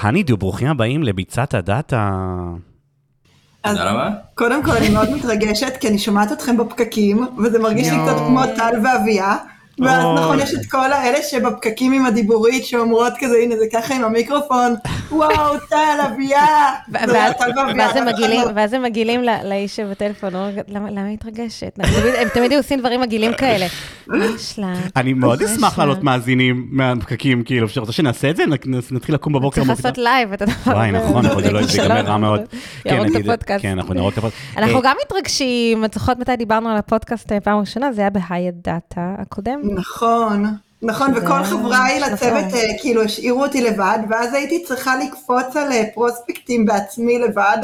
הנידו, ברוכים הבאים לביצת הדאטה. תודה רבה. קודם כל, אני מאוד מתרגשת, כי אני שומעת אתכם בפקקים, וזה מרגיש לי קצת כמו טל ואביה, ואז נכון, יש את כל האלה שבפקקים עם הדיבורית, שאומרות כזה, הנה זה ככה עם המיקרופון, וואו, טל, אביה, ואז הם מגילים לאיש שבטלפון, למה מתרגשת? הם תמיד עושים דברים מגילים כאלה. אני מאוד אשמח לעלות מאזינים מהפקקים, כאילו, רוצה שנעשה את זה? נתחיל לקום בבוקר. צריך לעשות לייב את הדבר. וואי, נכון, זה לא ייגמר רע מאוד. ירוק את הפודקאסט. כן, אנחנו נרוק את הפודקאסט. אנחנו גם מתרגשים, את זוכרת מתי דיברנו על הפודקאסט פעם ראשונה, זה היה בהיית דאטה הקודם. נכון, וכל חבריי לצוות כאילו השאירו אותי לבד, ואז הייתי צריכה לקפוץ על פרוספקטים בעצמי לבד.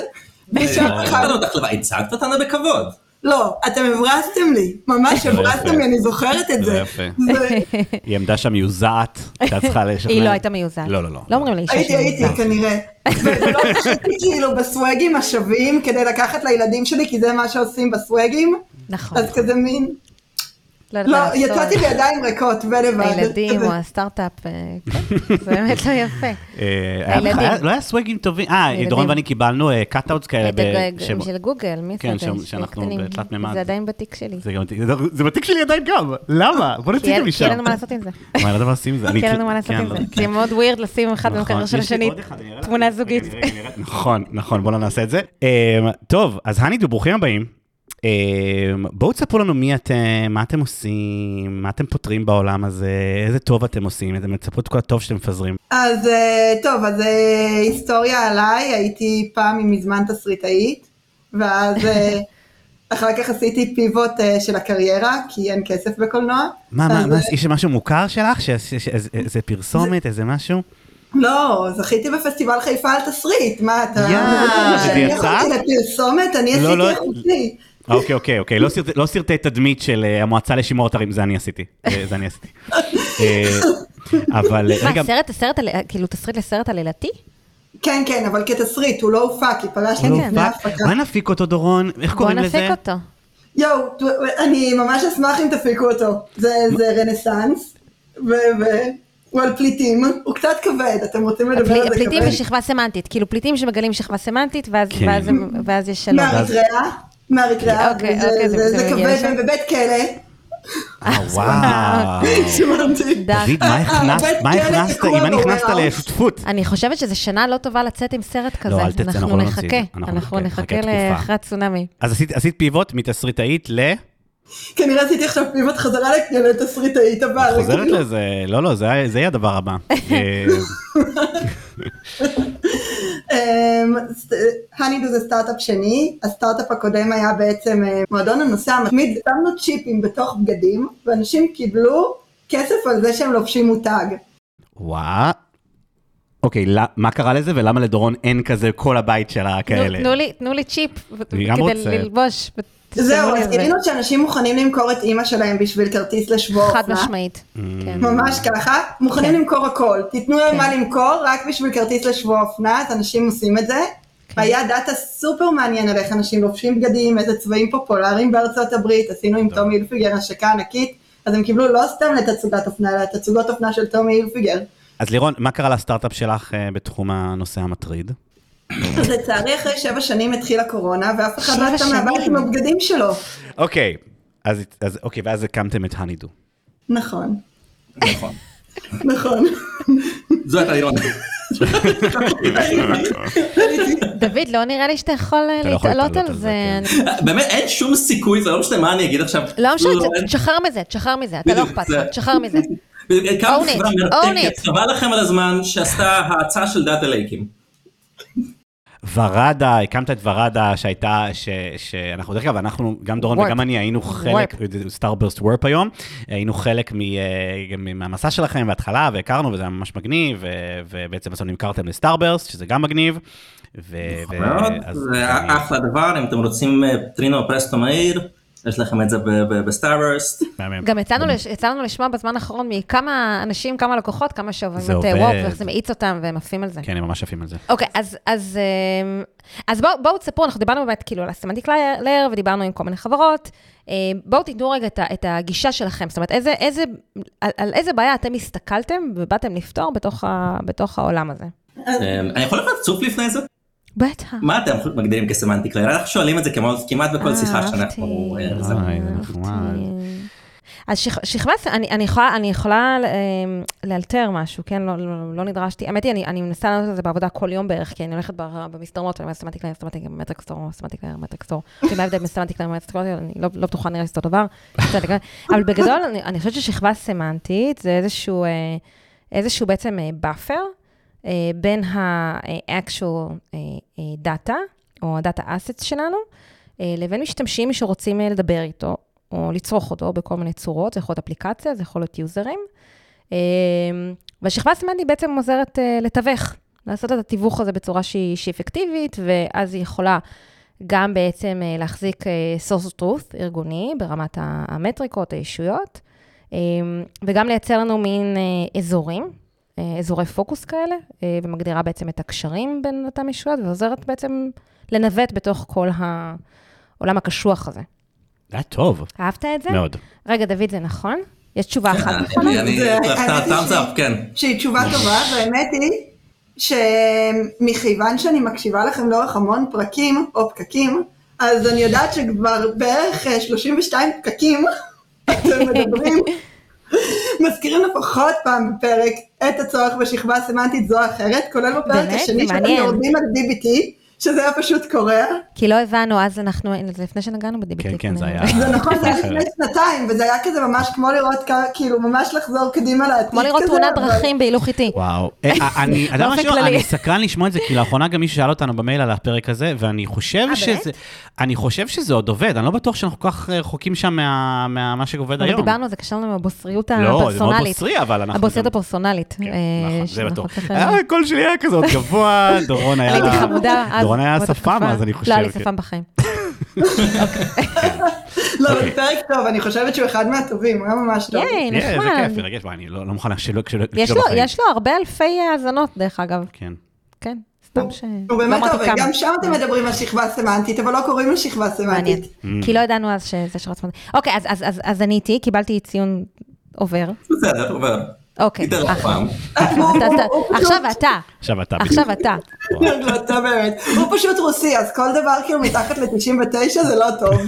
הצגת אותנו בכבוד. לא, אתם הברסתם לי, ממש הברסתם לי, אני זוכרת את זה. היא עמדה שם מיוזעת, שאת צריכה לשכנע. היא לא הייתה מיוזעת. לא. לא אומרים לאישה שהיא הייתי, כנראה. ולא חשבתי כאילו בסווגים השווים, כדי לקחת לילדים שלי, כי זה מה שעושים בסווגים. נכון. אז כזה מין... לא, יצאתי בידיים ריקות ולבד. הילדים או הסטארט-אפ, זה באמת לא יפה. לא היה סווגים טובים. דורון ואני קיבלנו קאט-אוטס כאלה. של גוגל, מי כן, שאנחנו בתלת ממד. זה עדיין בתיק שלי. זה בתיק שלי עדיין גם. למה? בוא נציג את משם. כי אין לנו מה לעשות עם זה. מה, לא יודע מה עושים עם זה. כי אין לנו מה לעשות עם זה. זה מאוד ווירד לשים אחד במקרר של השני. תמונה זוגית. נכון, בוא לא נעשה את זה. טוב, אז הנידו, ברוכים הבאים. בואו תספרו לנו מי אתם, מה אתם עושים, מה אתם פותרים בעולם הזה, איזה טוב אתם עושים, אתם תספרו את כל הטוב שאתם מפזרים. אז טוב, אז היסטוריה עליי, הייתי פעם מזמן תסריטאית, ואז אחר כך עשיתי פיבוט של הקריירה, כי אין כסף בקולנוע. מה, יש משהו מוכר שלך, איזה פרסומת, איזה משהו? לא, זכיתי בפסטיבל חיפה על תסריט, מה אתה... זה יצא? אני יכולתי לפרסומת, אני עשיתי איכותי. אוקיי, לא סרטי תדמית של המועצה לשימור אתרים, זה אני עשיתי. אבל... מה, סרט, כאילו תסריט לסרט עלילתי? כן, אבל כתסריט, הוא לא הופק, כי פגשתי לפני הפקה. בוא נפיק אותו, דורון, איך קוראים לזה? בוא נפיק אותו. יואו, אני ממש אשמח אם תפיקו אותו. זה רנסנס, הוא על פליטים, הוא קצת כבד, אתם רוצים לדבר על זה כבד? פליטים ושכבה סמנטית, כאילו פליטים שמגלים שכבה סמנטית, ואז יש שלום. מהאריתריאה, זה כבד והם בבית כלא. וואו. דוד, מה הכנסת, אם אני נכנסת לשותפות? אני חושבת שזו שנה לא טובה לצאת עם סרט כזה, אנחנו נחכה לאחרי הצונמי. אז עשית פיבוט מתסריטאית ל... כנראה עשיתי עכשיו פיבוט חזרה לתסריטאית הבאה. חוזרת לזה, לא, זה יהיה הדבר הבא. הנידו זה סטארט-אפ שני, הסטארט-אפ הקודם היה בעצם מועדון הנושא המתמיד, שמנו צ'יפים בתוך בגדים, ואנשים קיבלו כסף על זה שהם לובשים מותג. וואו. אוקיי, מה קרה לזה ולמה לדורון אין כזה כל הבית שלה כאלה? תנו לי צ'יפ כדי ללבוש. זהו, אז גילינו שאנשים מוכנים למכור את אימא שלהם בשביל כרטיס לשבוע אופנה. חד משמעית. ממש ככה, מוכנים למכור הכל. תיתנו להם מה למכור, רק בשביל כרטיס לשבוע אופנה, אז אנשים עושים את זה. היה דאטה סופר מעניין על איך אנשים לובשים בגדים, איזה צבעים פופולריים בארצות הברית, עשינו עם טומי הילפיגר השקה ענקית, אז הם קיבלו לא סתם לתצוגת אופנה, אלא תצוגות אופנה של טומי הילפיגר. אז לירון, מה קרה לסטארט-אפ שלך בתחום הנושא המטריד? אז לצערי אחרי 7 שנים התחילה קורונה, ואף אחד לא יצא מהבית עם הבגדים שלו. אוקיי, ואז הקמתם את הנידו. נכון. זו הייתה אירוניה. דוד, לא נראה לי שאתה יכול להתעלות על זה. באמת, אין שום סיכוי, זה לא משנה מה אני אגיד עכשיו. לא משנה, תשחרר מזה, אתה לא אכפת, תשחרר מזה. own it. חבל לכם על הזמן שעשתה ההצעה של דאטה לייקים. ורדה, הקמת את ורדה שהייתה, שאנחנו דרך כלל, ואנחנו, גם דורון וגם אני, היינו חלק, סטארברסט וורפ היום, היינו חלק מהמסע שלכם בהתחלה, והכרנו, וזה היה ממש מגניב, ובעצם בסוף נמכרתם לסטארברסט, שזה גם מגניב. זה אחלה דבר, אם אתם רוצים טרינו פרסטו מהיר, יש לכם את זה בסטארברסט. גם יצאנו לשמוע בזמן האחרון מכמה אנשים, כמה לקוחות, כמה שאוהבים את וורפ, ואיך זה מאיץ אותם והם עפים על זה. כן, הם ממש עפים על זה. אוקיי, אז בואו תספרו, אנחנו דיברנו באמת כאילו על הסמנטיק לייר, ודיברנו עם כל מיני חברות, בואו תתנו רגע את הגישה שלכם, זאת אומרת, על איזה בעיה אתם הסתכלתם ובאתם לפתור בתוך העולם הזה? אני יכול לקחת צוף לפני זה? בטח. מה אתם מגדירים כסמנטיק לייר? אנחנו שואלים את זה כמעט בכל שיחה שאנחנו... אז שכבה, אני יכולה לאלתר משהו, כן? לא נדרשתי. האמת היא, אני מנסה לעשות את זה בעבודה כל יום בערך, כי אני הולכת במסדרונות, אני אומרת סמנטיק לייר, סמנטיק לייר, סמנטיק לייר, מטריקסטור. מה ההבדל מסמנטיק לייר, מטריקסטור? אני לא בטוחה, נראה לי אותו דבר. אבל בגדול, אני חושבת ששכבה סמנטית זה איזשהו בעצם באפר, בין ה-actual data, או ה-data assets שלנו, לבין משתמשים שרוצים לדבר איתו, או לצרוך אותו בכל מיני צורות, זה יכול להיות אפליקציה, זה יכול להיות יוזרים. והשכבה הסמנטית בעצם עוזרת לתווך, לעשות את התיווך הזה בצורה שהיא אפקטיבית, ואז היא יכולה גם בעצם להחזיק source of truth ארגוני, ברמת המטריקות, הישויות, וגם לייצר לנו מין אזורים, אזורי פוקוס כאלה, ומגדירה בעצם את הקשרים בין אותם ישויות, ועוזרת בעצם לנווט בתוך כל העולם הקשוח הזה. זה היה טוב. אהבת את זה? מאוד. רגע, דוד, זה נכון? יש תשובה אחת נכונה? אני כן. שהיא תשובה טובה, והאמת היא שמכיוון שאני מקשיבה לכם לאורך המון פרקים או פקקים, אז אני יודעת שכבר בערך 32 פקקים אתם מדברים, מזכירים לפחות פעם בפרק את הצורך בשכבה סמנטית זו אחרת, כולל בפרק השני שאתם יורדים על DBT, שזה היה פשוט קורה. כי לא הבנו, אז אנחנו, זה לפני שנגענו ב-DBT. כן, כן, זה היה... זה נכון, זה היה לפני שנתיים, וזה היה כזה ממש כמו לראות, כאילו ממש לחזור קדימה לעתיד. כמו לראות תאונת דרכים בהילוך איטי. וואו. אני סקרן לשמוע את זה, כי לאחרונה גם מישהו שאל אותנו במייל על הפרק הזה, ואני חושב שזה עוד עובד, אני לא בטוח שאנחנו כל כך רחוקים שם מה שעובד היום. דיברנו, זה קשר לנו עם הבוסריות הפרסונלית. לא, זה מאוד בוסרי, אבל אנחנו... הבוסריות הפרסונלית. זה בטוח. כל שלי היה כזאת גבוה, דורון היה שפם, אז אני חושב. לא, אני שפם בחיים. לא, זה פרק טוב, אני חושבת שהוא אחד מהטובים, הוא היה ממש טוב. נחמד. זה כיף, רגש, אני לא מוכן שלא בחיים. יש לו הרבה אלפי האזנות, דרך אגב. כן. כן, סתם ש... הוא באמת טוב, גם שם אתם מדברים על שכבה סמנטית, אבל לא קוראים לו שכבה סמנטית. כי לא ידענו אז שזה שכבה סמנטית. אוקיי, אז אני איתי, קיבלתי ציון עובר. בסדר, עובר. אוקיי. עכשיו אתה. אתה באמת. הוא פשוט רוסי, אז כל דבר כאילו מתחת ל-99 זה לא טוב.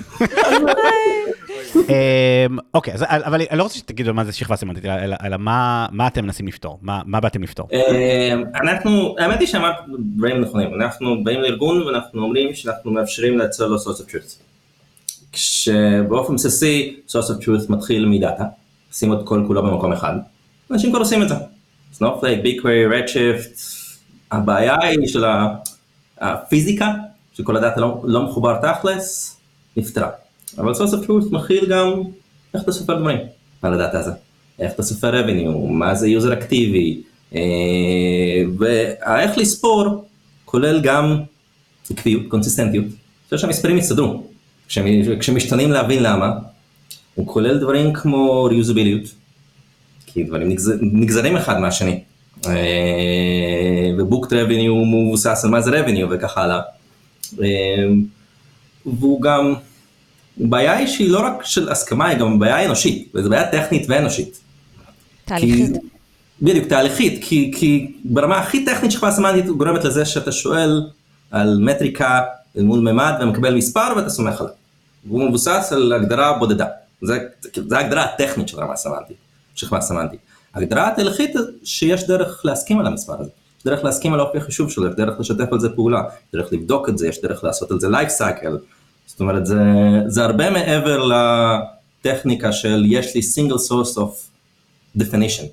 אוקיי, אבל אני לא רוצה שתגידו מה זה שכבה סמנטית, אלא מה אתם מנסים לפתור? מה באתם לפתור? האמת היא שאמרת דברים נכונים. אנחנו באים לארגון ואנחנו אומרים שאנחנו מאפשרים לייצר לו source of truth. כשבאופן בסיסי source of truth מתחיל מדאטה, שים את כל כולו במקום אחד. אנשים כבר עושים את זה. Snowflake, BigQuery, Redshift, הבעיה היא של הפיזיקה, שכל הדאטה לא מחובר תכלס, נפתרה. אבל source of truth מכיל גם איך אתה סופר דברים על הדאטה הזה. איך אתה סופר revenue, מה זה user אקטיבי, ואיך לספור כולל גם עקביות, קונסיסטנטיות. אני חושב שהמספרים יסתדרו. כשמשתנים להבין למה, הוא כולל דברים כמו reusability, כי דברים נגזרים אחד מהשני, ובוקט רבניו הוא מבוסס על מה זה רבניו וכך הלאה, והוא גם, בעיה היא שהיא לא רק של הסכמה, היא גם בעיה אנושית, וזו בעיה טכנית ואנושית. תהליכית. בדיוק, תהליכית, כי ברמה הכי טכנית שכבה סמנטית גורמת לזה שאתה שואל על מטריקה מול ממד ומקבל מספר ואתה סומך עליו, והוא מבוסס על הגדרה בודדה, זה ההגדרה הטכנית של רמה סמנטית. שכבה סמנטית. הגדרה התהליכית שיש דרך להסכים על המספר הזה, יש דרך להסכים על אופי החישוב שלו, יש דרך לשתף על זה פעולה, יש דרך לבדוק את זה, יש דרך לעשות על זה life cycle, זאת אומרת זה הרבה מעבר לטכניקה של יש לי single source of definition.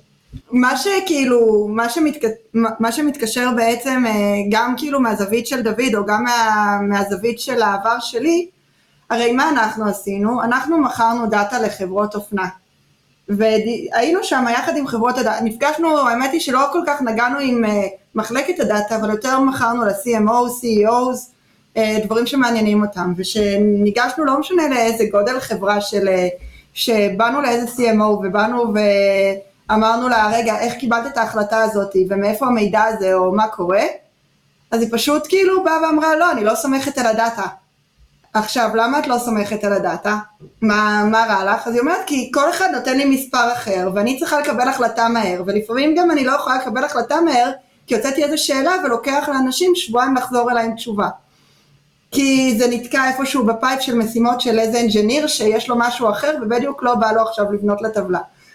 מה שמתקשר בעצם גם כאילו מהזווית של דוד או גם מהזווית של העבר שלי, הרי מה אנחנו עשינו? אנחנו מכרנו דאטה לחברות אופנה. והיינו שם יחד עם חברות הדאטה, נפגשנו, האמת היא שלא כל כך נגענו עם מחלקת הדאטה, אבל יותר מכרנו ל-CMO, CEOs, דברים שמעניינים אותם, ושניגשנו לא משנה לאיזה גודל חברה שבאנו לאיזה CMO, ובאנו ואמרנו לה, רגע, איך קיבלת את ההחלטה הזאת, ומאיפה המידע הזה, או מה קורה, אז היא פשוט כאילו באה ואמרה, לא, אני לא סומכת על הדאטה. עכשיו, למה את לא סומכת על הדאטה? מה רע לך? אז היא אומרת, כי כל אחד נותן לי מספר אחר, ואני צריכה לקבל החלטה מהר, ולפעמים גם אני לא יכולה לקבל החלטה מהר, כי הוצאתי איזו שאלה ולוקח לאנשים שבועיים לחזור אליי עם תשובה. כי זה נתקע איפשהו בפייפ של משימות של איזה אנג'יניר שיש לו משהו אחר, ובדיוק לא בא לו עכשיו לבנות לטבלה.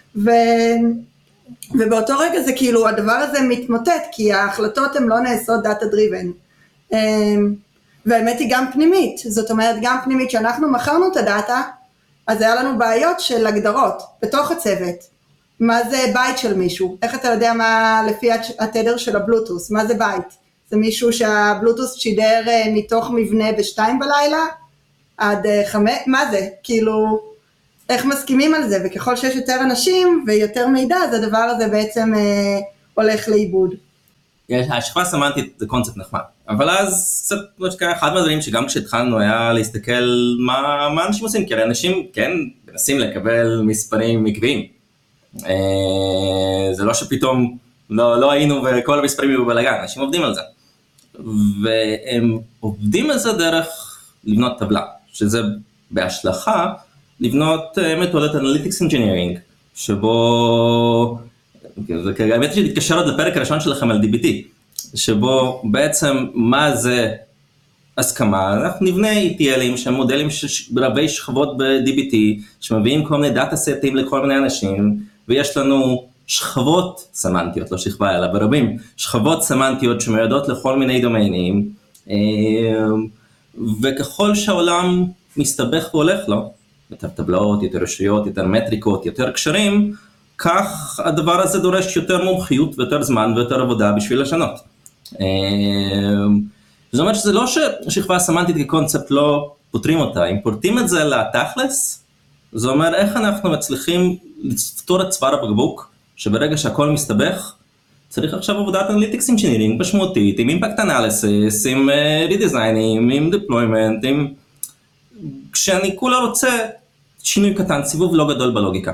ובאותו רגע זה כאילו, הדבר הזה מתמוטט, כי ההחלטות הן לא נעשות דאטה דריבן. והאמת היא גם פנימית, זאת אומרת גם פנימית שאנחנו מכרנו את הדאטה, אז היה לנו בעיות של הגדרות בתוך הצוות. מה זה בית של מישהו? איך אתה יודע מה לפי התדר של הבלוטוס? מה זה בית? זה מישהו שהבלוטוס שידר מתוך מבנה ב2 בלילה עד 5? מה זה? כאילו, איך מסכימים על זה? וככל שיש יותר אנשים ויותר מידע, אז הדבר הזה בעצם הולך לאיבוד. השכבה הסמנטית זה קונספט נחמד, אבל אז קצת אחד מהדברים שגם כשהתחלנו היה להסתכל מה אנשים עושים, כי הרי אנשים כן מנסים לקבל מספרים עקביים. זה לא שפתאום לא היינו וכל המספרים יהיו בלגן, אנשים עובדים על זה. והם עובדים על זה דרך לבנות טבלה, שזה בהשלכה לבנות מתודת אנליטיקס אנג'ינירינג, שבו, האמת שתתקשר עוד לפרק הראשון שלכם על DBT, שבו בעצם מה זה הסכמה, אנחנו נבנה ETL'ים שהם מודלים ברבי שכבות ב-DBT, שמביאים כל מיני דאטה סטים לכל מיני אנשים, ויש לנו שכבות סמנטיות, לא שכבה אלא ברבים, שכבות סמנטיות שמיועדות לכל מיני דומיינים, וככל שהעולם מסתבך והולך לו, יותר טבלאות, יותר רשויות, יותר מטריקות, יותר קשרים, כך הדבר הזה דורש יותר מומחיות ויותר זמן ויותר עבודה בשביל לשנות. זאת אומרת שזה לא ששכבה סמנטית כקונספט לא פותרים אותה, אם פורטים את זה לתכלס, זה אומר איך אנחנו מצליחים לפתור את צוואר הבקבוק, שברגע שהכל מסתבך, צריך עכשיו עבודת אנליטיקס אנג'ינירינג משמעותית, עם אימפקט אנליסיס, עם רידיזיינים, עם דיפלוימנט, כשאני כולה רוצה שינוי קטן, סיבוב לא גדול בלוגיקה.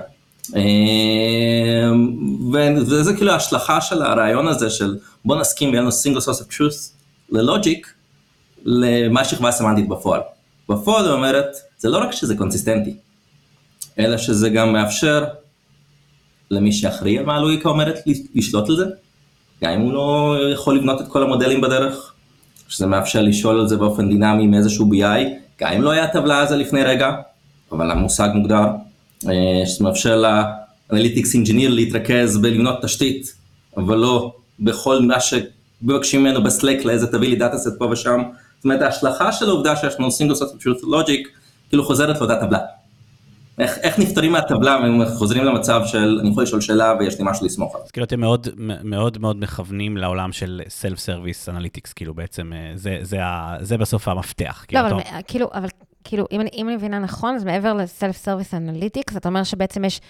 וזה כאילו ההשלכה של הרעיון הזה של בוא נסכים ויהיה לנו single source of truth ללוג'יק, למה שכבה סמנטית בפועל. בפועל היא אומרת, זה לא רק שזה קונסיסטנטי, אלא שזה גם מאפשר למי שאחראי על מה הלוגיקה אומרת לשלוט על זה, גם אם הוא לא יכול לבנות את כל המודלים בדרך, שזה מאפשר לשאול על זה באופן דינמי מאיזשהו BI, גם אם לא היה טבלה הזה לפני רגע, אבל המושג מוגדר, שזה מאפשר לאנליטיקס אינג'יניר להתרכז בלבנות תשתית, אבל לא בכל מה שבקשים ממנו בסלק לאיזה תביא לי דאטה סט פה ושם. זאת אומרת, ההשלכה של העובדה שיש לנו single source of truth logic, כאילו חוזרת לאותה טבלה. איך נפטרים מהטבלה וחוזרים למצב של אני יכול לשאול שאלה ויש לי משהו לסמוך עליו. אז כאילו אתם מאוד מאוד מאוד מכוונים לעולם של self-service analytics, כאילו בעצם זה בסוף המפתח. לא, אבל כאילו אם אני מבינה נכון, אז מעבר ל-self-service analytics, זאת אומרת שבעצם יש,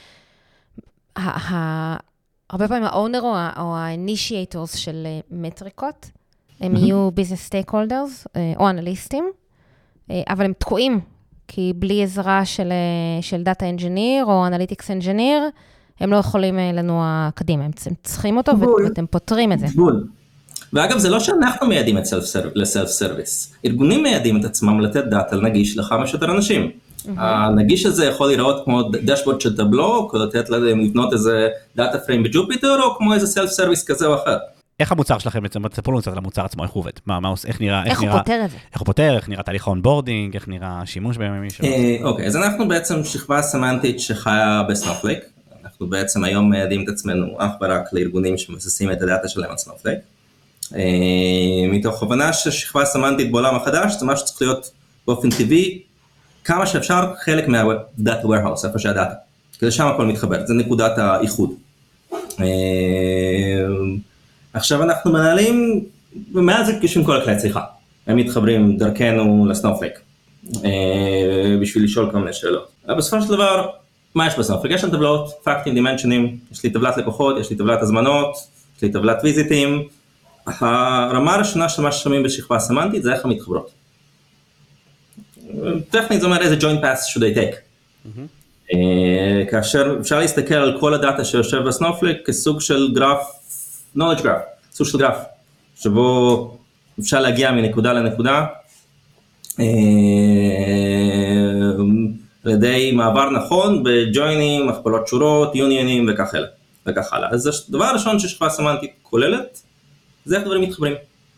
הרבה פעמים ה-owner או ה-initiators של מטריקות, הם יהיו business stakeholders או אנליסטים, אבל הם תקועים. כי בלי עזרה של דאטה אנג'יניר או אנליטיקס אנג'יניר, הם לא יכולים לנוע קדימה, הם צריכים אותו ואתם פותרים את זה. ואגב, זה לא שאנחנו מייעדים את לסלף סרוויס, ארגונים מייעדים את עצמם לתת דאטה נגיש לכמה שיותר אנשים. הנגיש הזה יכול להיראות כמו דשבורד של טבלו, או לתת להם לבנות איזה דאטה פריים בג'ופיטר, או כמו איזה סלף סרוויס כזה או אחר. איך המוצר שלכם, תספרו לנו קצת על המוצר עצמו, איך הוא עובד? איך נראה? איך הוא פותר את זה? איך הוא פותר, איך נראה תהליך האונבורדינג, איך נראה השימוש בימים שלו? אוקיי, אז אנחנו בעצם שכבה סמנטית שחיה בסנופלייק. אנחנו בעצם היום מייעדים את עצמנו אך ורק לארגונים שמבססים את הדאטה שלהם על סנופלייק. מתוך הבנה ששכבה סמנטית בעולם החדש, זה מה שצריך להיות באופן טבעי, כמה שאפשר חלק מהדאטה warehouse, איפה שהדאטה. כדי שם הכל מתחבר, זה נקודת האיחוד. עכשיו אנחנו מנהלים, ומאז זה כשם כל הכלי צריכה, הם מתחברים דרכנו לסנופלייק, בשביל לשאול כל מיני שאלות. אבל בסופו של דבר, מה יש בסנופלייק? יש לנו טבלאות, פקטים, דימנשנים, יש לי טבלת לקוחות, יש לי טבלת הזמנות, יש לי טבלת ויזיטים. הרמה הראשונה של מה ששומעים בשכבה סמנטית זה איך המתחברות. טכנית זה אומר איזה joint paths should I take. כאשר אפשר להסתכל על כל הדאטה שיושב בסנופלייק כסוג של גרף, knowledge graph, סוג של גרף, שבו אפשר להגיע מנקודה לנקודה, לידי מעבר נכון, בג'וינים, הכפלות שורות, יוניינים וכך הלאה. אז הדבר הראשון ששכבה סמנטית כוללת, זה איך דברים מתחברים.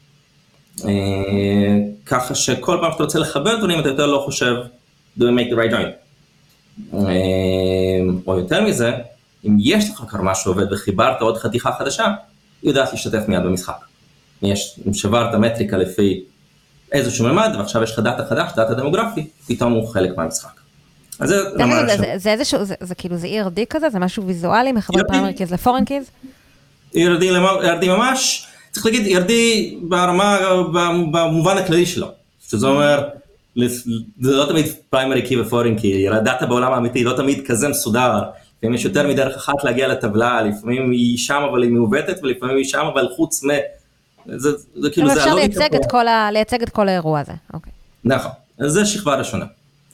ככה שכל פעם שאתה רוצה לחבר דברים, אתה יותר לא חושב, do we make the right joint? או יותר מזה, אם יש לך כבר משהו עובד וחיברת עוד חתיכה חדשה, היא יודעת להשתתף מיד במשחק. אם שברת מטריקה לפי איזשהו ממד, ועכשיו יש לך דאטה חדש, דאטה דמוגרפי, פתאום הוא חלק מהמשחק. אז זה איזשהו, זה כאילו, זה ERD כזה? זה משהו ויזואלי, מחבר פריימרי קיז לפורן קיז? ERD ממש, צריך להגיד ERD ברמה, במובן הכללי שלו. שזה אומר, זה לא תמיד פריימרי קי ופורן קי, הדאטה בעולם האמיתי לא תמיד כזה מסודר, לפעמים יש יותר מדרך אחת להגיע לטבלה, לפעמים היא שם אבל היא מעוותת, ולפעמים היא שם אבל חוץ זה כאילו זה אפשר לייצג את כל האירוע הזה, אוקיי. נכון, אז זה שכבה ראשונה.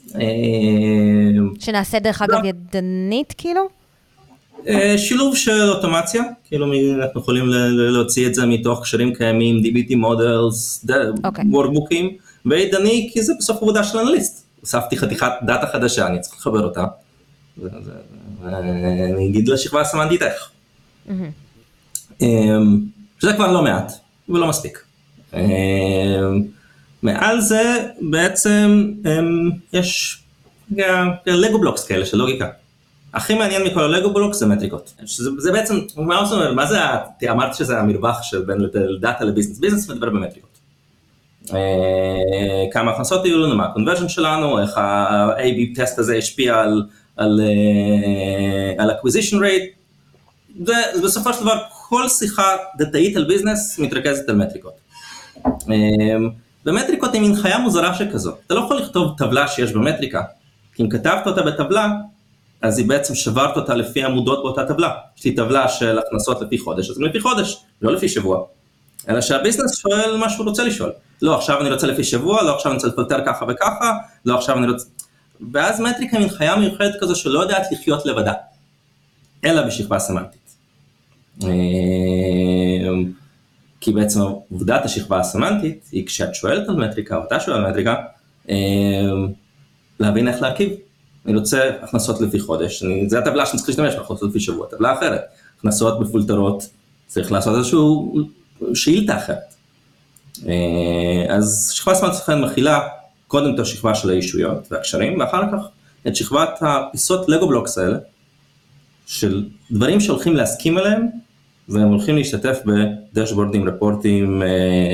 שנעשה דרך אגב ידנית כאילו? שילוב של אוטומציה, כאילו אנחנו יכולים להוציא את זה מתוך קשרים קיימים, DBT models, workbook'ים, וידני כי זה בסוף עבודה של אנליסט. הוספתי חתיכת דאטה חדשה, אני צריך לחבר אותה. אני אגיד לשכבה הסמנטית איך. שזה כבר לא מעט, ולא מספיק. מעל זה בעצם יש לגו בלוקס כאלה של לוגיקה. הכי מעניין מכל הלגו בלוקס זה מטריקות. זה בעצם, מה זה, אמרת שזה המרווח שבין דאטה לביזנס. ביזנס מדבר במטריקות. כמה הכנסות יהיו לנו, מה הקונברז'ן שלנו, איך ה-AB טסט הזה השפיע על acquisition rate. בסופו של דבר, כל שיחה דאטאית על ביזנס מתרכזת על מטריקות. במטריקות היא מין חיה מוזרה שכזו. אתה לא יכול לכתוב טבלה שיש במטריקה, כי אם כתבת אותה בטבלה, אז היא בעצם שברת אותה לפי עמודות באותה טבלה. יש לי טבלה של הכנסות לפי חודש, אז לפי חודש, לא לפי שבוע. אלא שהביזנס שואל מה שהוא רוצה לשאול. לא, עכשיו אני רוצה לפי שבוע, לא עכשיו אני רוצה לפלטר ככה וככה, לא עכשיו אני רוצה... ואז מטריקה מין חיה מיוחדת כזו שלא יודעת לחיות לבדה, אלא בשכבה סמנטית. כי בעצם עובדת השכבה הסמנטית היא כשאת שואלת על מטריקה, או אתה שואל על מטריקה, להבין איך להרכיב. אני רוצה הכנסות לפי חודש, זה הטבלה שאני צריך להשתמש בהכנסות לפי שבוע, טבלה אחרת. הכנסות מפולטרות, צריך לעשות איזשהו שאילתה אחרת. אז שכבה סמנטית מכילה קודם את השכבה של האישויות והקשרים, ואחר כך את שכבת הפיסות לגו בלוקס האלה, של דברים שהולכים להסכים עליהם, והם הולכים להשתתף בדשבורדים, רפורטים,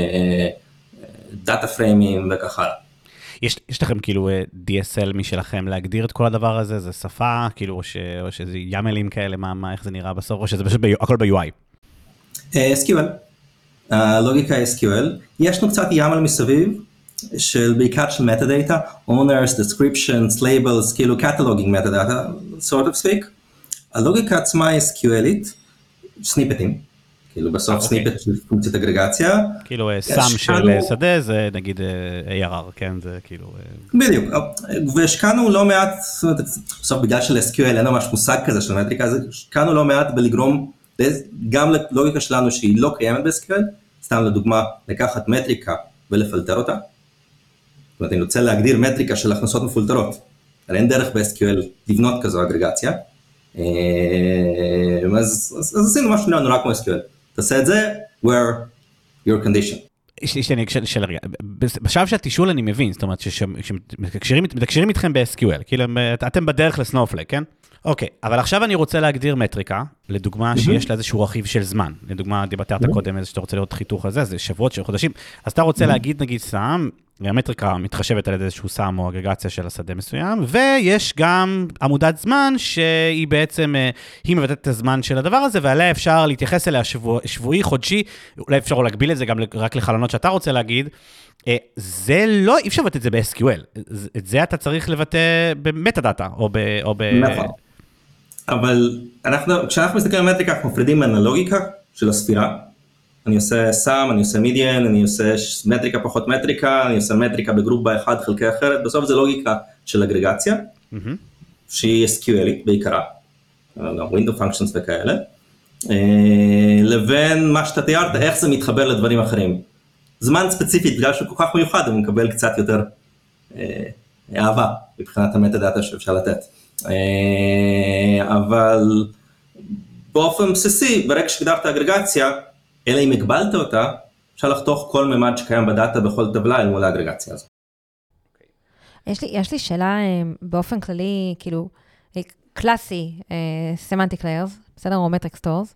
דאטה פריימים וכך הלאה. יש לכם כאילו DSL משלכם להגדיר את כל הדבר הזה? זה שפה, כאילו, או שזה ימלים כאלה, איך זה נראה בסוף, או שזה פשוט הכל ב-UI? SQL, הלוגיקה SQL, יש לנו קצת ימל מסביב, בעיקר של metadata, owners, descriptions, labels, כאילו cataloging metadata, sort of speak. הלוגיקה עצמה היא SQLית, סניפטים, כאילו בסוף סניפט של פונקציית אגרגציה. כאילו סם של שדה זה נגיד ARR, כן, זה כאילו... בדיוק, והשקענו לא מעט, בסוף בגלל של SQL אין ממש מושג כזה של מטריקה, אז השקענו לא מעט בלגרום גם ללוגיקה שלנו שהיא לא קיימת ב-SQL, סתם לדוגמה לקחת מטריקה ולפלטר אותה. זאת אומרת, אני רוצה להגדיר מטריקה של הכנסות מפולטרות, אבל אין דרך ב-SQL לבנות כזו אגרגציה, אז עשינו משהו נורא כמו SQL. תעשה את זה, where your condition. יש לי שאלה רגע, בשלב שהתישול אני מבין, זאת אומרת שמתקשרים איתכם ב-SQL, כאילו אתם בדרך לסנופלייק, כן? אוקיי, אבל עכשיו אני רוצה להגדיר מטריקה, לדוגמה שיש לה איזשהו רכיב של זמן, לדוגמה דיברת קודם איזה שאתה רוצה לראות חיתוך הזה, זה שבועות של חודשים, אז אתה רוצה להגיד נגיד סם, והמטריקה מתחשבת על איזשהו סם או אגרגציה של השדה מסוים, ויש גם עמודת זמן שהיא בעצם, היא מבטאת את הזמן של הדבר הזה, ועליה אפשר להתייחס אליה שבועי, חודשי, אולי אפשר להגביל את זה גם רק לחלונות שאתה רוצה להגיד, זה לא, אי אפשר לבטא את זה ב-SQL, את זה אתה צריך לבטא במטה-דאטה, או ב... נכון. אבל כשאנחנו מסתכלים על מטריקה, אנחנו מפרידים בין הלוגיקה של הספירה, אני עושה סם, אני עושה מידיאן, אני עושה מטריקה פחות מטריקה, אני עושה מטריקה בגרופ באחד חלקי אחרת, בסוף זה לוגיקה של אגרגציה, שהיא SQLית בעיקרה, גם window functions וכאלה, לבין מה שאתה תיארת, איך זה מתחבר לדברים אחרים. זמן ספציפית, בגלל שהוא כל כך מיוחד, הוא מקבל קצת יותר אהבה, מבחינת המטה-דאטה שאפשר לתת. אבל באופן בסיסי, ברגע שגדרת אגרגציה, אלא אם הגבלת אותה, אפשר לחתוך כל ממד שקיים בדאטה בכל טבלה אל מול האגרגציה הזו. יש לי שאלה באופן כללי, כאילו, קלאסי, semantic layers, בסדר? או metric stores.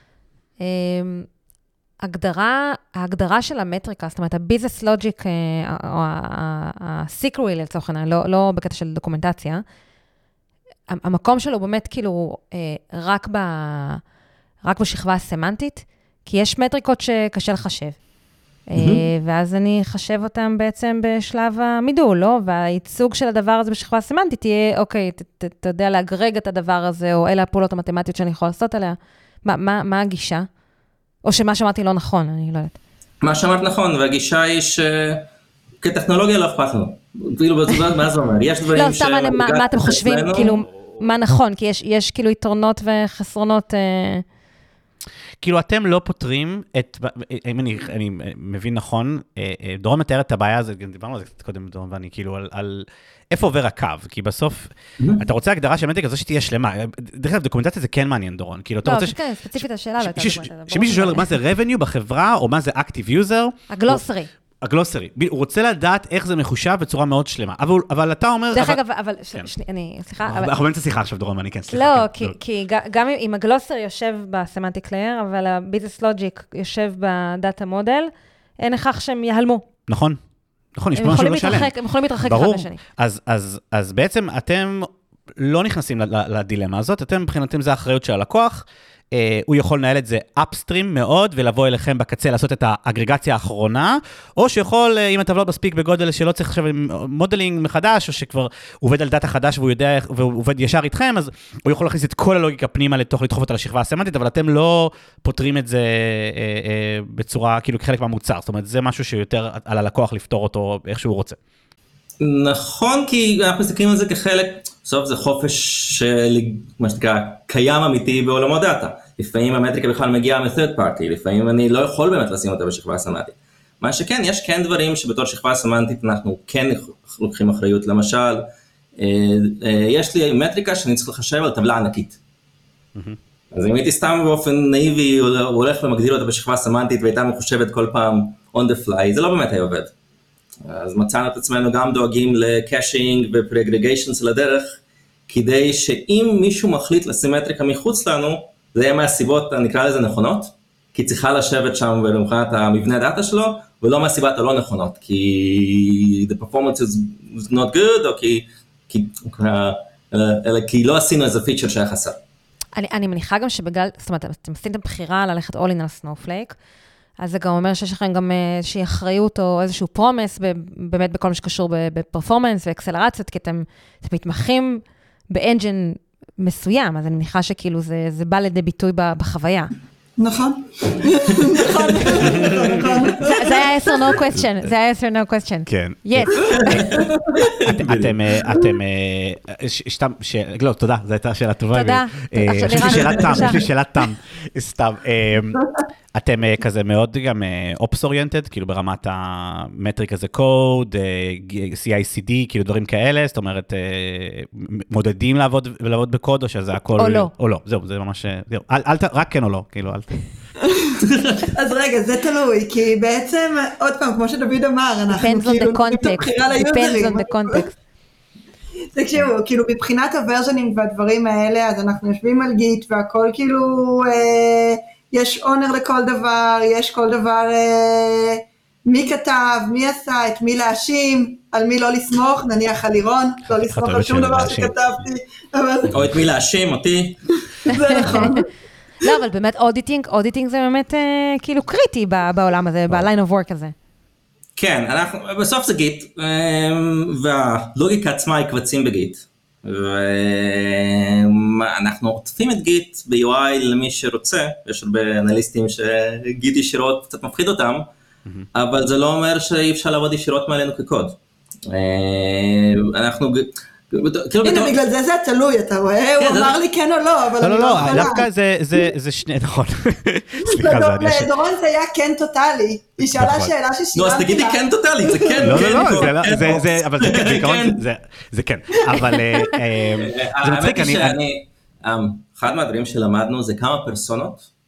ההגדרה של המטריקה, זאת אומרת, הביזנס לוג'יק, או הסיקרווי לצורך העניין, לא בקטע של דוקומנטציה, המקום שלו באמת כאילו רק בשכבה הסמנטית, כי יש מטריקות שקשה לחשב. ואז אני אחשב אותם בעצם בשלב המידול, לא? והייצוג של הדבר הזה בשכבה הסמנטית תהיה, אוקיי, אתה יודע להגרג את הדבר הזה, או אלה הפעולות המתמטיות שאני יכול לעשות עליה. מה הגישה? או שמה שאמרתי לא נכון, אני לא יודעת. מה שאמרת נכון, והגישה היא שכטכנולוגיה לא אכפת לנו. כאילו, מה זה אומר? יש דברים לא, סתם מה אתם חושבים, כאילו, מה נכון? כי יש כאילו יתרונות וחסרונות... כאילו, אתם לא פותרים את, אם אני מבין נכון, דורון מתאר את הבעיה הזאת, דיברנו על זה קצת קודם, דורון, ואני כאילו על איפה עובר הקו, כי בסוף, אתה רוצה הגדרה של מטריקה, זו שתהיה שלמה. דרך אגב, דוקומנטציה זה כן מעניין, דורון. כאילו, אתה רוצה... כן, ספציפית השאלה, שמישהו שואל מה זה revenue בחברה, או מה זה active user. הגלוסרי. הגלוסרי. הוא רוצה לדעת איך זה מחושב בצורה מאוד שלמה. אבל אתה אומר... דרך אגב, אבל... אני... סליחה, אבל... אנחנו באמצע שיחה עכשיו, דורון, ואני כן, סליחה. לא, כי גם אם הגלוסרי יושב בסמנטיק לייר, אבל הביזנס לוג'יק יושב בדאטה מודל, אין הכרח שהם יהלמו. נכון. נכון, יש פה משהו לא שלם. הם יכולים להתרחק אחד לשני. אז בעצם אתם לא נכנסים לדילמה הזאת, אתם מבחינתם זה האחריות של הלקוח, הוא יכול לנהל את זה אפסטרים מאוד, ולבוא אליכם בקצה לעשות את האגרגציה האחרונה, או שיכול, אם הטבלות מספיק בגודל שלא צריך עכשיו מודלינג מחדש, או שכבר עובד על דאטה חדש והוא יודע, והוא עובד ישר איתכם, אז הוא יכול להכניס את כל הלוגיקה פנימה לתוך לדחוף אותה לשכבה הסמנטית, אבל אתם לא פותרים את זה בצורה, כאילו כחלק מהמוצר, זאת אומרת, זה משהו שיותר על הלקוח לפתור אותו איך שהוא רוצה. נכון, כי אנחנו מסתכלים על זה כחלק, בסוף זה חופש של, מה שנקרא, קיים אמיתי בעולמות דאטה. לפעמים המטריקה בכלל מגיעה מ-third party, לפעמים אני לא יכול באמת לשים אותה בשכבה הסמנטית. מה שכן, יש כן דברים שבתור שכבה סמנטית אנחנו כן לוקחים אחריות. למשל, יש לי מטריקה שאני צריך לחשב על טבלה ענקית. אז אם הייתי סתם באופן נאיבי, הולך ומגדיל אותה בשכבה סמנטית, והייתה מחושבת כל פעם on the fly, זה לא באמת היה עובד. אז מצאנו את עצמנו גם דואגים לקאשינג ופרגרגיישן של הדרך, כדי שאם מישהו מחליט לשים מטריקה מחוץ לנו, זה יהיה מהסיבות, נקרא לזה נכונות, כי צריכה לשבת שם ולמחרת המבנה דאטה שלו, ולא מהסיבות הלא נכונות, כי the performance is not good, או כי לא עשינו איזה פיצ'ר שהיה חסר. אני מניחה גם שבגלל, זאת אומרת, אתם עשיתם בחירה ללכת all in על סנופלייק, אז זה גם אומר שיש לכם גם איזושהי אחריות או איזשהו פרומס, באמת בכל מה שקשור בפרפורמנס ואקסלרציות, כי אתם מתמחים באנג'ן מסוים, אז אני מניחה שכאילו זה בא לידי ביטוי בחוויה. נכון. זה היה answer no question, זה היה answer no question. כן. Yes. אתם, לא, תודה, זו הייתה שאלה טובה. תודה. יש לי שאלת תם, סתם. אתם כזה מאוד גם אופס-אוריינטד, כאילו ברמת המטריק הזה קוד, CI/CD, כאילו דברים כאלה, זאת אומרת, מודדים לעבוד בקוד, או שזה הכל... או לא. או לא, זהו, זה ממש... רק כן או לא, כאילו, אל ת... אז רגע, זה תלוי, כי בעצם, עוד פעם, כמו שדוד אמר, אנחנו כאילו נותנים את הבחירה ליוזרים. Depends on the context. תקשיבו, כאילו מבחינת הוורז'נים והדברים האלה, אז אנחנו יושבים על גיט, והכל כאילו... יש אונר לכל דבר, יש כל דבר, מי כתב, מי עשה, את מי להאשים, על מי לא לסמוך, נניח על לירון, לא לסמוך על שום דבר שכתבתי. או את מי להאשים, אותי. זה נכון. לא, אבל באמת אודיטינג זה באמת כאילו קריטי בעולם הזה, ב-line of work הזה. כן, בסוף זה גיט, והלוגיקה עצמה היא קבצים בגיט. ואנחנו עוטפים את גיט ב-UI למי שרוצה, יש הרבה אנליסטים שגיט ישירות קצת מפחיד אותם, אבל זה לא אומר שאי אפשר לעבוד ישירות מעלינו כקוד. אנחנו... הנה, בגלל זה תלוי, אתה רואה? הוא אמר לי כן או לא, אבל אני לא יכולה. לא, דווקא זה שני, נכון. סליחה, זה אני אשאר. דורון זה היה כן טוטלי. היא שאלה שאלה ששילמתי לה. נו, אז תגידי כן טוטלי, זה כן. לא, אבל זה כן, בעיקרון זה כן. אבל זה מצחיק, אחד מהדברים שלמדנו זה כמה פרסונות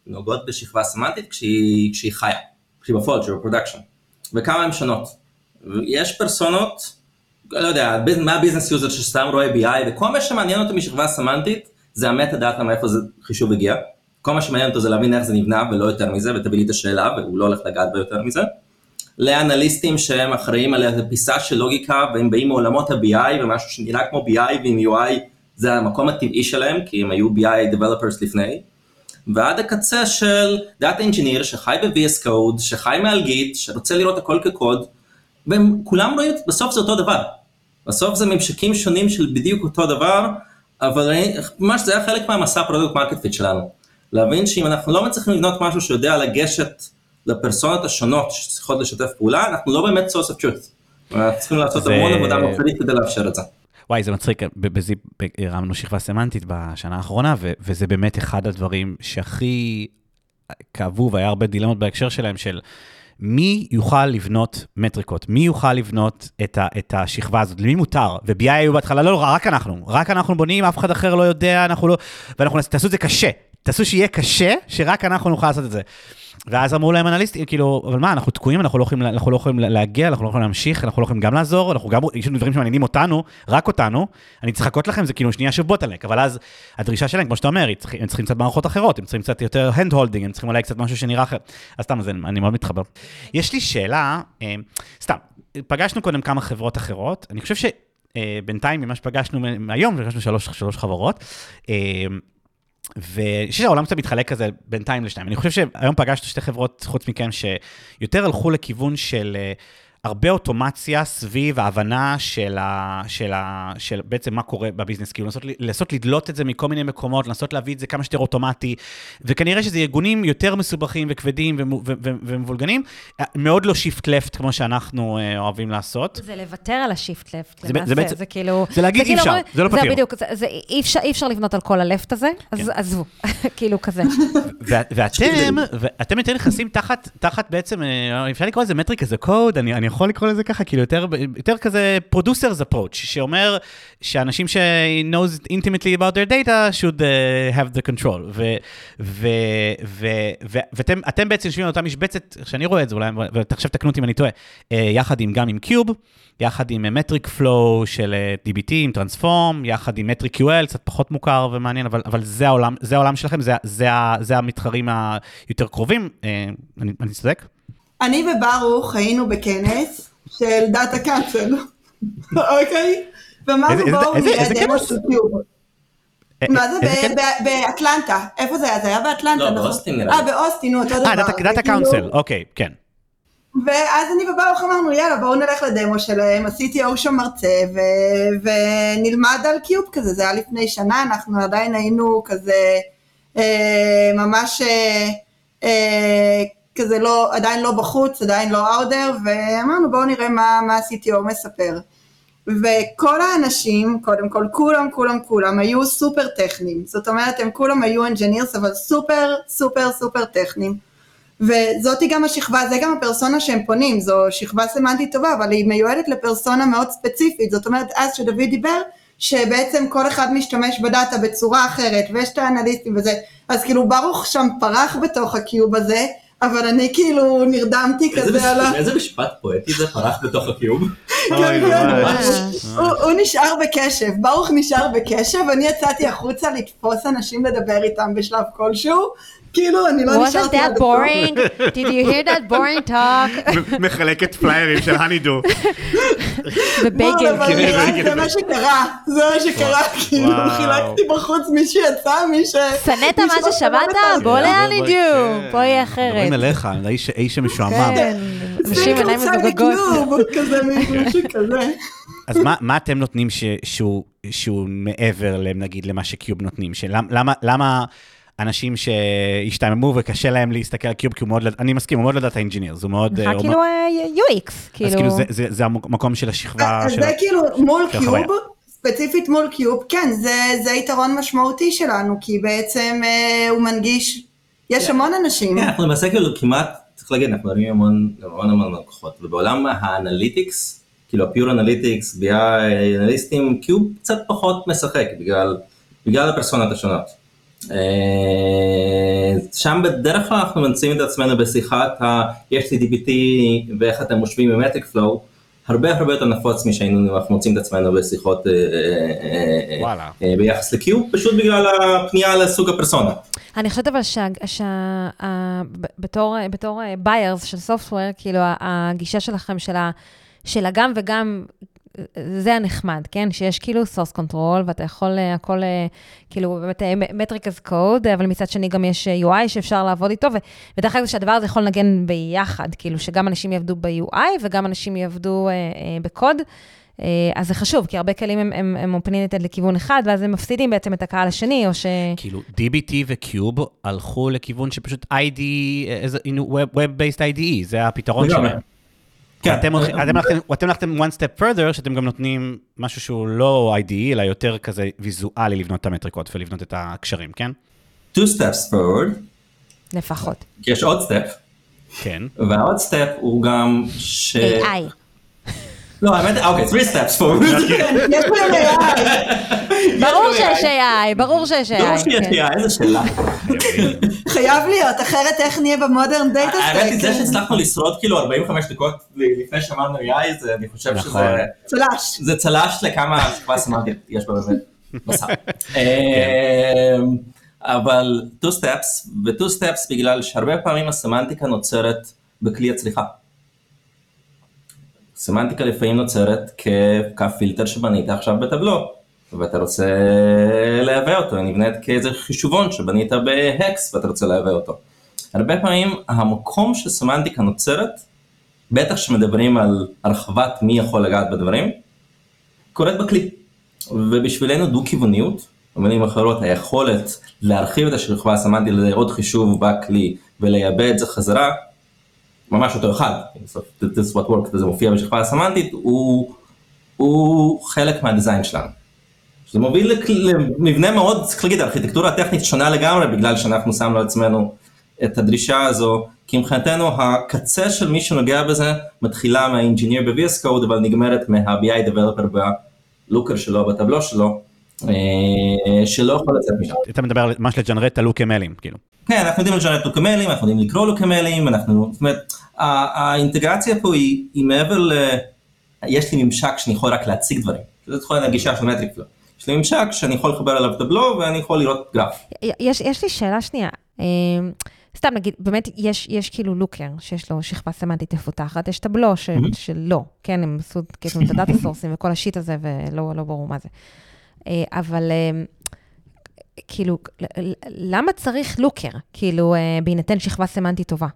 נוגעות בשכבה סמנטית כשהיא חיה, כשהיא בפולט, כשהיא בפרודקשן, וכמה הן שונות. יש פרסונות, לא יודע, מהביזנס יוזר שסתם רואה BI, וכל מה שמעניין אותו משכבה סמנטית, זה המטה דאטה מאיפה זה חישוב הגיע. כל מה שמעניין אותו זה להבין איך זה נבנה ולא יותר מזה, ותביא לי את השאלה, והוא לא הולך לגעת ביותר מזה. לאנליסטים שהם אחראים על פיסה של לוגיקה, והם באים מעולמות ה-BI, ומשהו שנראה כמו BI ועם UI, זה המקום הטבעי שלהם, כי הם היו BI developers לפני. ועד הקצה של Data Engineer, שחי ב-VS Code, שחי מעל גיט, שרוצה לראות הכל כקוד, והם כולם רואים, בסוף זה אותו דבר. בסוף זה ממשקים שונים של בדיוק אותו דבר, אבל ממש זה היה חלק מהמסע פרודקט מרקט פיט שלנו. להבין שאם אנחנו לא מצליחים לבנות משהו שיודע לגשת לפרסונות השונות שצריכות לשתף פעולה, אנחנו לא באמת source of truth. אנחנו צריכים לעשות המון עבודה מופלית כדי לאפשר את זה. וואי, זה מצחיק, בזיפ הרמנו שכבה סמנטית בשנה האחרונה, וזה באמת אחד הדברים שהכי כאבו, והיה הרבה דילמות בהקשר שלהם, של מי יוכל לבנות מטריקות, מי יוכל לבנות את השכבה הזאת, למי מותר, וב-BI היו בהתחלה, לא, רק אנחנו בונים, אף אחד אחר לא יודע, ואנחנו תעשו את זה קשה, תעשו שיהיה קשה, שרק אנחנו נוכל לעשות את זה. ואז אמרו להם אנליסטים, כאילו, אבל מה, אנחנו תקועים, אנחנו לא יכולים להגיע, אנחנו לא יכולים להמשיך, אנחנו לא יכולים גם לעזור, יש לנו דברים שמעניינים אותנו, רק אותנו, אני צריך לחכות לכם, זה כאילו שנייה של בוטלנק, אבל אז הדרישה שלהם, כמו שאתה אומר, הם צריכים קצת מערכות אחרות, הם צריכים קצת יותר hand-holding, הם צריכים אולי קצת משהו שנראה אחר, אז סתם, אני מאוד מתחבר. יש לי שאלה, סתם, פגשנו קודם כמה חברות אחרות, אני חושב שבינתיים, ממה שפגשנו היום, פגשנו שלוש חברות, ושהעולם קצת מתחלק כזה בינתיים לשניים. אני חושב שהיום פגשנו שתי חברות חוץ מכם שיותר הלכו לכיוון של הרבה אוטומציה סביב ההבנה של בעצם מה קורה בביזנס, כאילו לנסות לדלות את זה מכל מיני מקומות, לנסות להביא את זה כמה שיותר אוטומטי, וכנראה שזה ארגונים יותר מסובכים וכבדים ומבולגנים, מאוד לא שיפט לפט כמו שאנחנו אוהבים לעשות. זה לוותר על השיפט לפט, זה כאילו, זה להגיד אי אפשר, זה לא פתיר. זה בדיוק, אי אפשר לבנות על כל הלפט הזה, אז עזבו, כאילו כזה. ואתם יותר נכנסים תחת בעצם, אפשר לקרוא לזה מטריק, איזה קוד, אני יכול לקרוא לזה ככה, כאילו יותר כזה producers approach, שאומר שאנשים knows intimately about their data should have the control, ואתם בעצם יושבים על אותה משבצת, שאני רואה את זה אולי, ועכשיו תקנו אותי אם אני טועה, יחד גם עם Cube, יחד עם Metric Flow של DBT, עם Transform, יחד עם Metric QL, קצת פחות מוכר ומעניין, אבל זה העולם שלכם, זה המתחרים היותר קרובים, אני צודק? אני וברוך היינו בכנס של דאטה קאנצל, אוקיי? ואמרנו בואו נראה דמו של קיוב. מה זה? באטלנטה. איפה זה היה? זה היה באטלנטה, נכון? לא, באוסטין נראה. באוסטין, אותו דבר. דאטה קאונסל, אוקיי, כן. ואז אני וברוך אמרנו, יאללה, בואו נלך לדמו שלהם, ה-CTO שם מרצה, ונלמד על קיוב כזה, זה היה לפני שנה, אנחנו עדיין היינו כזה, ממש כזה לא, עדיין לא בחוץ, עדיין לא אאודר, ואמרנו בואו נראה מה ה-CTO מספר. וכל האנשים, קודם כל, כולם היו סופר טכניים, זאת אומרת, הם כולם היו engineers, אבל סופר טכניים. וזאתי גם השכבה, זה גם הפרסונה שהם פונים, זו שכבה סמנטית טובה, אבל היא מיועדת לפרסונה מאוד ספציפית, זאת אומרת, אז שדוד דיבר, שבעצם כל אחד משתמש בדאטה בצורה אחרת, ויש את האנליסטים וזה, אז כאילו ברוך שם פרח בתוך הקיוב הזה, אבל אני כאילו נרדמתי כזה על איזה משפט פואטי זה פרח בתוך הקיוב? הוא נשאר בקשב, ברוך נשאר בקשב, אני יצאתי החוצה לתפוס אנשים לדבר איתם בשלב כלשהו, כאילו אני לא נשארתי עד הסוף. Wasn't that boring? Did you hear that boring talk? מחלקת פליירים של הנידו. בבייגל. זה מה שקרה, כאילו חילקתי בחוץ, מי שיצא, מי ש... שנאת מה ששמעת? בוא להנידו, פה יהיה אחרת. דברים עליך, האיש המשועמם. כן, אנשים עיניים מזוגגות. כזה מישהו כזה. אז מה אתם נותנים שהוא מעבר, נגיד, למה שקיוב נותנים? למה אנשים שהשתעממו וקשה להם להסתכל על קיוב, כי הוא מאוד, אני מסכים, הוא מאוד לדאטה אינג'יניר, זה מאוד... כאילו UX, כאילו... אז כאילו זה המקום של השכבה... זה כאילו מול קיוב, ספציפית מול קיוב, כן, זה יתרון משמעותי שלנו, כי בעצם הוא מנגיש, יש המון אנשים. כן, אנחנו למעשה כאילו כמעט, צריך להגיד, אנחנו מדברים המון לקוחות, ובעולם האנליטיקס, כאילו הפיור אנליטיקס, BI אנליסטים, קיוב קצת פחות משחק, בגלל הפרסונות השונות. שם בדרך כלל אנחנו מנסים את עצמנו בשיחת ה-HTTP ואיך אתם מושבים במטריק פלואו, הרבה יותר נפוץ משהיינו אנחנו מוצאים את עצמנו בשיחות ביחס ל-Q, פשוט בגלל הפנייה לסוג הפרסונה. אני חושבת אבל בתור buyers של software, כאילו הגישה שלכם של הגם וגם, זה הנחמד, כן? שיש כאילו source control, ואתה יכול הכל, כאילו באמת metric as code, אבל מצד שני גם יש UI שאפשר לעבוד איתו, ודרך כלל שהדבר הזה יכול לנגן ביחד, כאילו שגם אנשים יעבדו ב-UI, וגם אנשים יעבדו בקוד, אז זה חשוב, כי הרבה כלים הם opinionated לכיוון אחד, ואז הם מפסידים בעצם את הקהל השני, או ש... כאילו, DBT ו-Cube הלכו לכיוון שפשוט Web-based IDE, זה הפתרון שלהם. אתם הלכתם one step further, שאתם גם נותנים משהו שהוא לא IDE, אלא יותר כזה ויזואלי לבנות את המטריקות ולבנות את הקשרים, כן? Two steps forward. לפחות. יש עוד סטפ. כן. והעוד סטפ הוא גם ש... AI. לא, האמת, אוקיי, 3 steps forward. יש להם AI. ברור שיש AI, ברור שיש AI. ברור שיש AI, איזה שאלה. חייב להיות, אחרת איך נהיה במודרן דאטה סטק? האמת היא זה שהצלחנו לשרוד כאילו 45 דקות לפני שאמרנו AI, אני חושב שזה... צלש. זה צלש לכמה שכבה סמנטית יש בה באמת בסך. אבל 2 steps, ו2 steps בגלל שהרבה פעמים הסמנטיקה נוצרת בכלי הצליחה. סמנטיקה לפעמים נוצרת כפילטר שבנית עכשיו בטבלו, ואתה רוצה להווה אותו, נבנית כאיזה חישובון שבנית בהקס ואתה רוצה להווה אותו. הרבה פעמים המקום שסמנטיקה נוצרת, בטח שמדברים על הרחבת מי יכול לגעת בדברים, קורית בכלי. ובשבילנו דו-כיווניות, במילים אחרות, היכולת להרחיב את השכבה הסמנטית לעוד חישוב בכלי ולייבא את זה חזרה, ממש אותו אחד, this is what works, וזה מופיע בשכבה הסמנטית, הוא חלק מהדיזיין שלנו. זה מוביל למבנה מאוד, צריך להגיד, הארכיטקטורה הטכנית שונה לגמרי, בגלל שאנחנו שמנו לעצמנו את הדרישה הזו, כי מבחינתנו הקצה של מי שנוגע בזה, מתחילה מהאינג'יניר ב-VS Code, אבל נגמרת מה-BI Developer בלוקר שלו, בטבלו שלו, שלא יכול לצאת משם. אתה מדבר ממש לג'נרט את הלוקמלים, כאילו. כן, אנחנו יודעים לג'נרט לוקמלים, אנחנו יודעים לקרוא לוקמלים, זאת אומרת, האינטגרציה פה היא מעבר יש לי ממשק שאני יכול רק להציג דברים. זה יכול להיות הגישה של מטריק פלואו. יש לי ממשק שאני יכול לחבר עליו טבלו, ואני יכול לראות גרף. יש לי שאלה שנייה. סתם נגיד, באמת יש כאילו לוקר, שיש לו שכבה סמנטית מפותחת, יש טבלו שלא, כן, הם עשו כאילו את הדאטה סורסים וכל השיט הזה, ולא ברור מה זה. אבל כאילו, למה צריך לוקר? כאילו, בהינתן שכבה סמנטית טובה?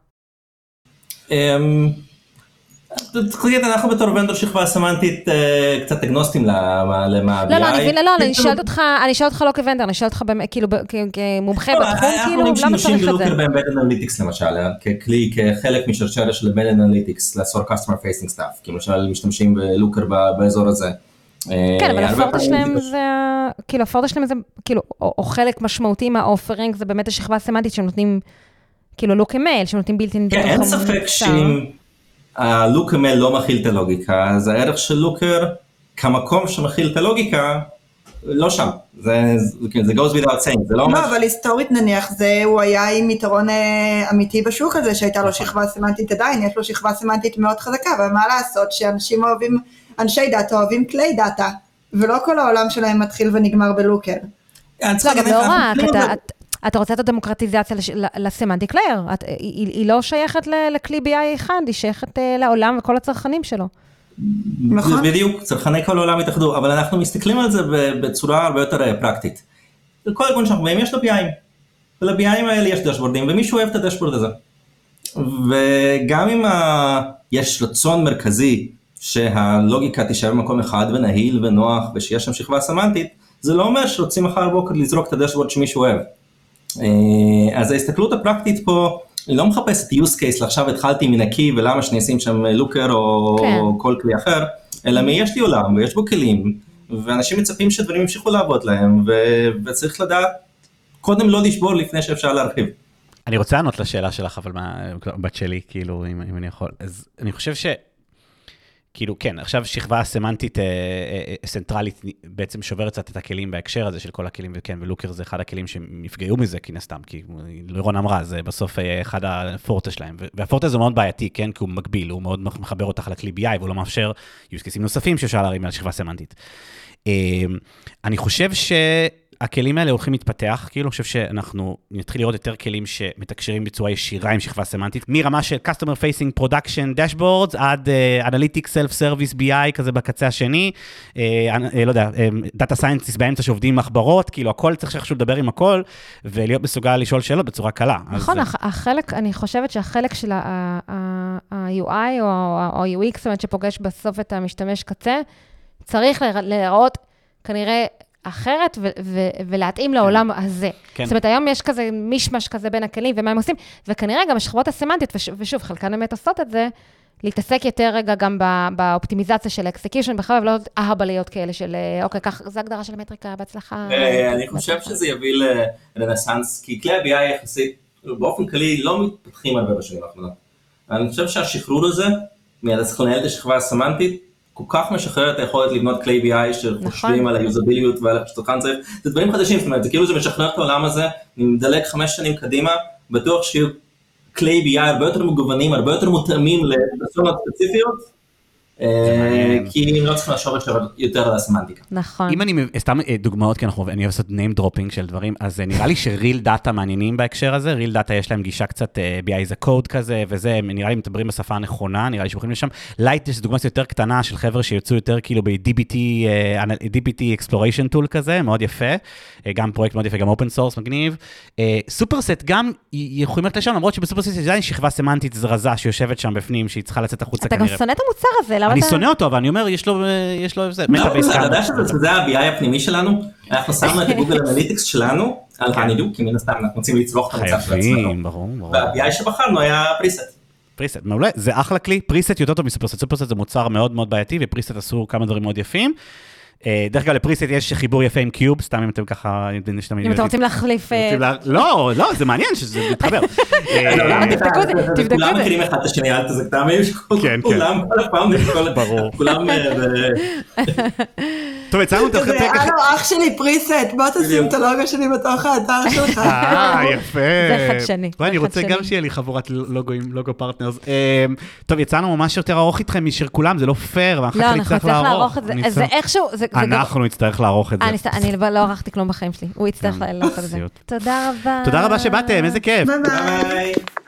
אנחנו בתור ונדור שכבה סמנטית קצת אגנוסטים למה BI. לא, אני שואלת אותך לא כוונדר, אני שואלת אותך כאילו כמומחה בתחום, כאילו, למה צריך את זה? אנחנו משתמשים בלוקר ב-Embedded Analytics למשל, ככלי, כחלק משרשרת של Embedded Analytics, לעשות Customer Facing Stuff, כי למשל משתמשים בלוקר באזור הזה. כן, אבל הפורטה שלהם זה, כאילו, הפורטה שלהם זה, כאילו, או חלק משמעותי מהאופרינג, זה באמת השכבה הסמנטית שהם נותנים, כאילו, לוקמייל, שהם נותנים בילטין. כן, אין ספק שאם הלוקמייל לא מכיל את הלוגיקה, אז הערך של לוקר, כמקום שמכיל את הלוגיקה, לא שם. זה goes without saying, זה לא ממש... לא, אבל היסטורית נניח, הוא היה עם יתרון אמיתי בשוק הזה, שהייתה לו שכבה סמנטית עדיין, יש לו שכבה סמנטית מאוד חזקה, אבל מה לעשות שאנשים אוהבים, אנשי דאטה אוהבים כלי דאטה, ולא כל העולם שלהם מתחיל ונגמר בלוקר. לא, גם לא רק, אתה רוצה את הדמוקרטיזציה לסמנטיק לייר, היא לא שייכת לכלי BI אחד, היא שייכת לעולם וכל הצרכנים שלו. נכון. בדיוק, צרכני כל העולם התאחדו, אבל אנחנו מסתכלים על זה בצורה הרבה יותר פרקטית. כל ארגון שאנחנו באים יש לו BI'ים, ול-BI'ים האלה יש דשבורדים, ומישהו אוהב את הדשבורד הזה. וגם אם יש רצון מרכזי, שהלוגיקה תישאר במקום אחד ונהיל ונוח, ושיש שם שכבה סמנטית, זה לא אומר שרוצים מחר בוקר לזרוק את הדשבורד שמישהו אוהב. אז ההסתכלות הפרקטית פה, אני לא מחפש את use case, לעכשיו התחלתי מנקי ולמה שאני אשים שם לוקר או כל כלי אחר, אלא יש לי עולם ויש בו כלים, ואנשים מצפים שדברים ימשיכו לעבוד להם, וצריך לדעת קודם לא לשבור לפני שאפשר להרחיב. אני רוצה לענות לשאלה שלך, אבל בת שלי, כאילו, אם אני יכול. אז אני חושב כאילו, כן, עכשיו שכבה סמנטית סנטרלית בעצם שוברת קצת את הכלים בהקשר הזה של כל הכלים, וכן, ולוקר זה אחד הכלים שנפגעו מזה, כי נסתם, כי לירון אמרה, זה בסוף אחד הפורטה שלהם, והפורטה זה מאוד בעייתי, כן, כי הוא מקביל, הוא מאוד מחבר אותך לכלי BI, והוא לא מאפשר use cases נוספים שאפשר להרים על שכבה סמנטית. אני חושב הכלים האלה הולכים להתפתח, כאילו אני חושב שאנחנו נתחיל לראות יותר כלים שמתקשרים בצורה ישירה עם שכבה סמנטית, מרמה של Customer Facing Production Dashboards, עד Analytics Self-Service BI, כזה בקצה השני, לא יודע, Data Scientist באמצע שעובדים עם מחברות, כאילו הכל צריך שאיכשהו לדבר עם הכל, ולהיות מסוגל לשאול שאלות בצורה קלה. נכון, החלק, אני חושבת שהחלק של ה-UI או UX, זאת אומרת שפוגש בסוף את המשתמש קצה, צריך להראות כנראה אחרת ולהתאים לעולם הזה. זאת אומרת, היום יש כזה מישמש כזה בין הכלים ומה הם עושים, וכנראה גם השכבות הסמנטיות, ושוב, חלקן באמת עושות את זה, להתעסק יותר רגע גם באופטימיזציה של האקסקיושן, בכלל, ולא אהבליות כאלה של, אוקיי, כך, זו הגדרה של המטריקה, בהצלחה. אני חושב שזה יביא לרנסנס, כי כלי ה-BI יחסית, באופן כללי, לא מתפתחים הרבה בשנים האחרונות. אני חושב שהשחרור הזה, צריך לנהל את השכבה הסמנטית, כל כך משחרר את היכולת לבנות כלי BI שחושבים על היוזביליות ועל השטוחן צריך, זה דברים חדשים, זאת אומרת, זה כאילו זה משחרר את העולם הזה, אני מדלק 5 שנים קדימה, בטוח שיהיו כלי BI הרבה יותר מגוונים, הרבה יותר מותאמים לפרסונות ספציפיות, כי הם לא צריכים לחשוב יותר על הסמנטיקה. נכון. אם אני, סתם דוגמאות, כי אני אוהב לעשות name dropping של דברים, אז נראה לי שריל דאטה מעניינים בהקשר הזה, ריל דאטה יש להם גישה קצת BI זה קוד כזה, וזה נראה לי מדברים בשפה הנכונה, נראה לי שבוחרים לשם. לייט יש דוגמה יותר קטנה של חבר'ה שיוצאו יותר כאילו ב-DBT Exploration Tool כזה, מאוד יפה, גם פרויקט מאוד יפה, גם open source מגניב. סופרסט גם יכולים ללכת לשם, למרות שבסופרסט יש עדיין שכבה סמנטית זרזה שיושבת שם בפנים, שהיא צריכה לצאת החוצה כנראה. אתה גם שונא את המוצר הזה, אני שונא אותו, אבל אני אומר, יש לו זה. אתה יודע שזה ה-BI הפנימי שלנו? אנחנו שמנו את הגוגל אנליטיקס שלנו על הנידו, כי מן הסתם אנחנו רוצים לצרוך את המצב של עצמנו. ברור. וה-BI שבחרנו היה פריסט. פריסט, מעולה, זה אחלה כלי, פריסט יותר טוב מסופרסט, סופרסט זה מוצר מאוד מאוד בעייתי, ופריסט עשו כמה דברים מאוד יפים. דרך כלל לפריסט יש חיבור יפה עם קיוב, סתם אם אתם ככה... אם אתם רוצים להחליף... לא, זה מעניין שזה מתחבר. תבדקו את זה. כולם מכירים אחד את השני, אל תזקתם, כולם, כל הפעם, כולם... טוב, יצאנו את כזה, הלו, אח שלי פריסט, בוא תשים את הלוגו שלי בתוך האתר שלך. יפה. זה חדשני. אני רוצה גם שיהיה לי חבורת לוגו פרטנרס. טוב, יצאנו ממש יותר ארוך איתכם משל כולם, זה לא פייר, ואחר כך נצטרך לערוך. זה איכשהו... אנחנו נצטרך לערוך את זה. אני לא ערכתי כלום בחיים שלי, הוא יצטרך לערוך את זה. תודה רבה. תודה רבה שבאתם, איזה כיף. ביי ביי.